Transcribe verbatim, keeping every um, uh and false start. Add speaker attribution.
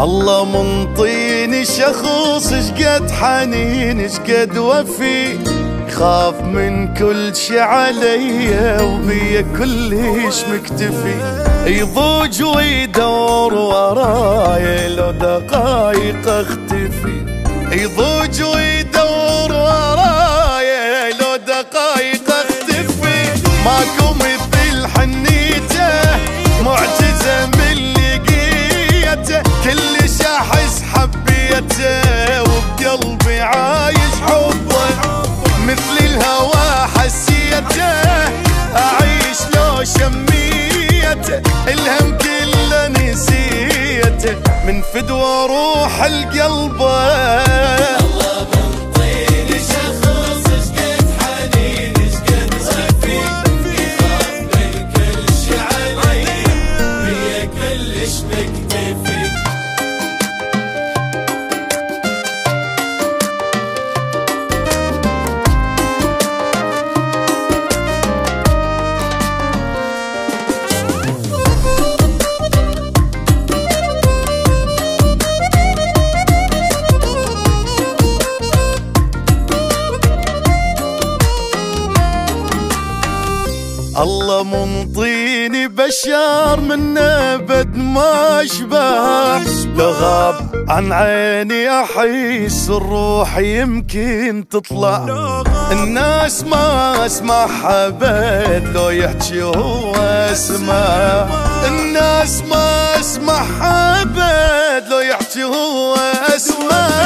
Speaker 1: الله منطيني شخص شقد حنين شقد وفي، يخاف من كل شي عليا وبيا كلش مكتفي، يضوج ويدور ورايا لو دقايق اختفي، يضوج ويدور ورايا لو دقايق اختفي، ماكو مثل حنيته معجزة من لقيته، كلش احس حبيته وبقلبي عايش حبه، مثل الهوى حسيته اعيش لو شميته، الهم كله نسيته من فدوى روح القلب.
Speaker 2: الله منطيني شخص شقد حنين شقد وفي، يخاف من كل شي علي بيا كلش مكتفي.
Speaker 1: الله منطيني بشار من ابد ما اشبع، لو غاب عن عيني احس الروح يمكن تطلع، الناس ما اسمعها ابد لو يحكي هو اسمع، الناس ما اسمعها ابد لو يحكي هو اسمع.